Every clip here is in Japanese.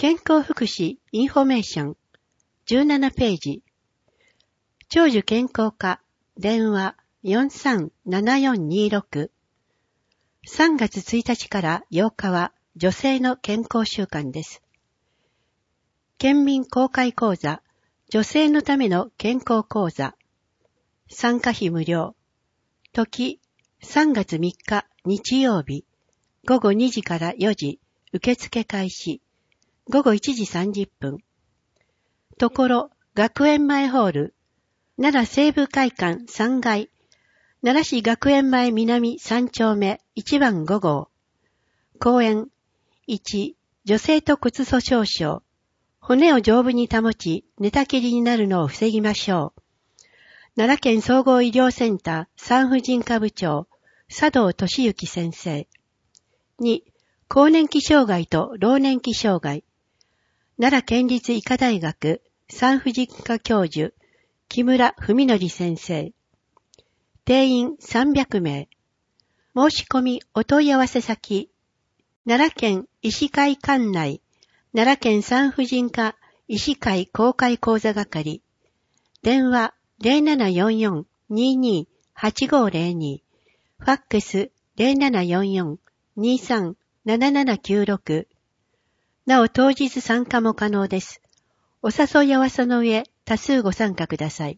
健康福祉インフォメーション17ページ。長寿健康課電話 437426。3月1日から8日は女性の健康週間です。県民公開講座女性のための健康講座。参加費無料。時3月3日日曜日午後2時から4時受付開始。午後1時30分。ところ、学園前ホール、奈良西部会館3階、奈良市学園前南3丁目1番5号。講演、1、女性と骨粗鬆症。骨を丈夫に保ち、寝たきりになるのを防ぎましょう。奈良県総合医療センター産婦人科部長、佐藤俊之先生。2、更年期障害と老年期障害。奈良県立医科大学産婦人科教授、木村文則先生。定員300名。申し込みお問い合わせ先。奈良県医師会管内、奈良県産婦人科医師会公開講座係。電話 0744-22-8502。ファックス 0744-23-7796。なお当日参加も可能です。お誘い合わせの上、多数ご参加ください。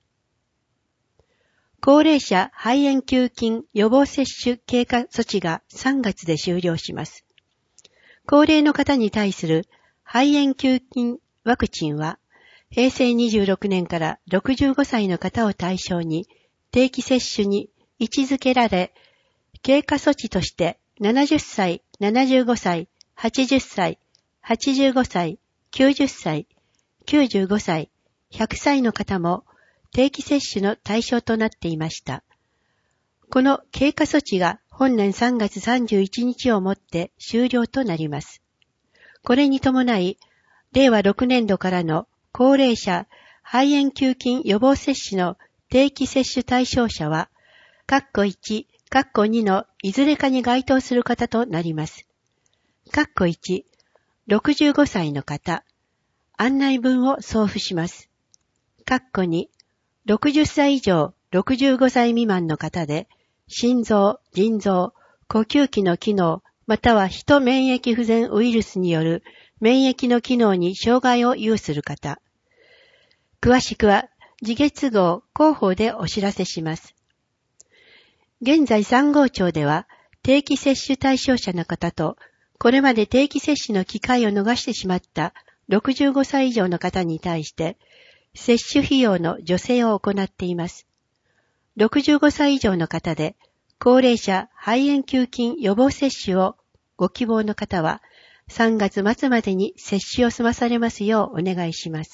高齢者肺炎球菌予防接種経過措置が3月で終了します。高齢の方に対する肺炎球菌ワクチンは、平成26年から65歳の方を対象に定期接種に位置づけられ、経過措置として70歳、75歳、80歳、85歳、90歳、95歳、100歳の方も定期接種の対象となっていました。この経過措置が本年3月31日をもって終了となります。これに伴い、令和6年度からの高齢者肺炎球菌予防接種の定期接種対象者は、括弧1、括弧2のいずれかに該当する方となります。括弧1、65歳の方、案内文を送付します。括弧2、60歳以上65歳未満の方で、心臓、腎臓、呼吸器の機能、またはヒト免疫不全ウイルスによる免疫の機能に障害を有する方。詳しくは、次月号広報でお知らせします。現在3号庁では、定期接種対象者の方と、これまで定期接種の機会を逃してしまった65歳以上の方に対して、接種費用の助成を行っています。65歳以上の方で、高齢者肺炎球菌予防接種をご希望の方は、3月末までに接種を済まされますようお願いします。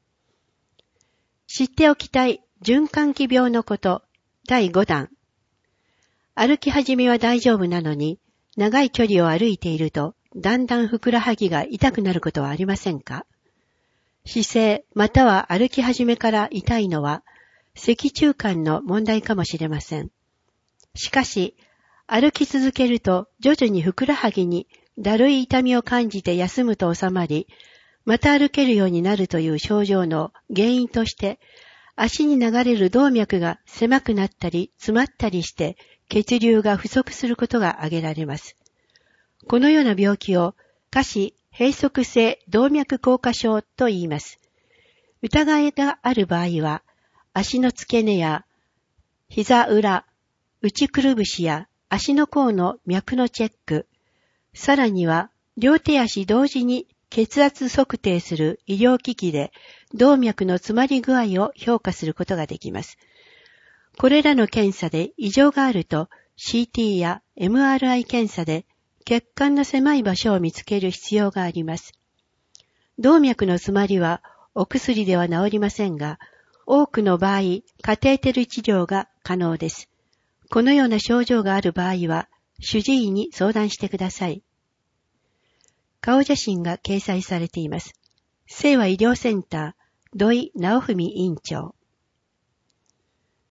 知っておきたい循環器病のこと第5弾。歩き始めは大丈夫なのに、長い距離を歩いていると、だんだんふくらはぎが痛くなることはありませんか？姿勢または歩き始めから痛いのは、脊柱管の問題かもしれません。しかし、歩き続けると徐々にふくらはぎにだるい痛みを感じて休むと収まり、また歩けるようになるという症状の原因として、足に流れる動脈が狭くなったり詰まったりして、血流が不足することが挙げられます。このような病気を下肢閉塞性動脈硬化症と言います。疑いがある場合は、足の付け根や膝裏、内くるぶしや足の甲の脈のチェック、さらには両手足同時に血圧測定する医療機器で動脈の詰まり具合を評価することができます。これらの検査で異常があると CT や MRI 検査で血管の狭い場所を見つける必要があります。動脈の詰まりはお薬では治りませんが、多くの場合、カテーテル治療が可能です。このような症状がある場合は、主治医に相談してください。顔写真が掲載されています。清和医療センター、土井直文院長。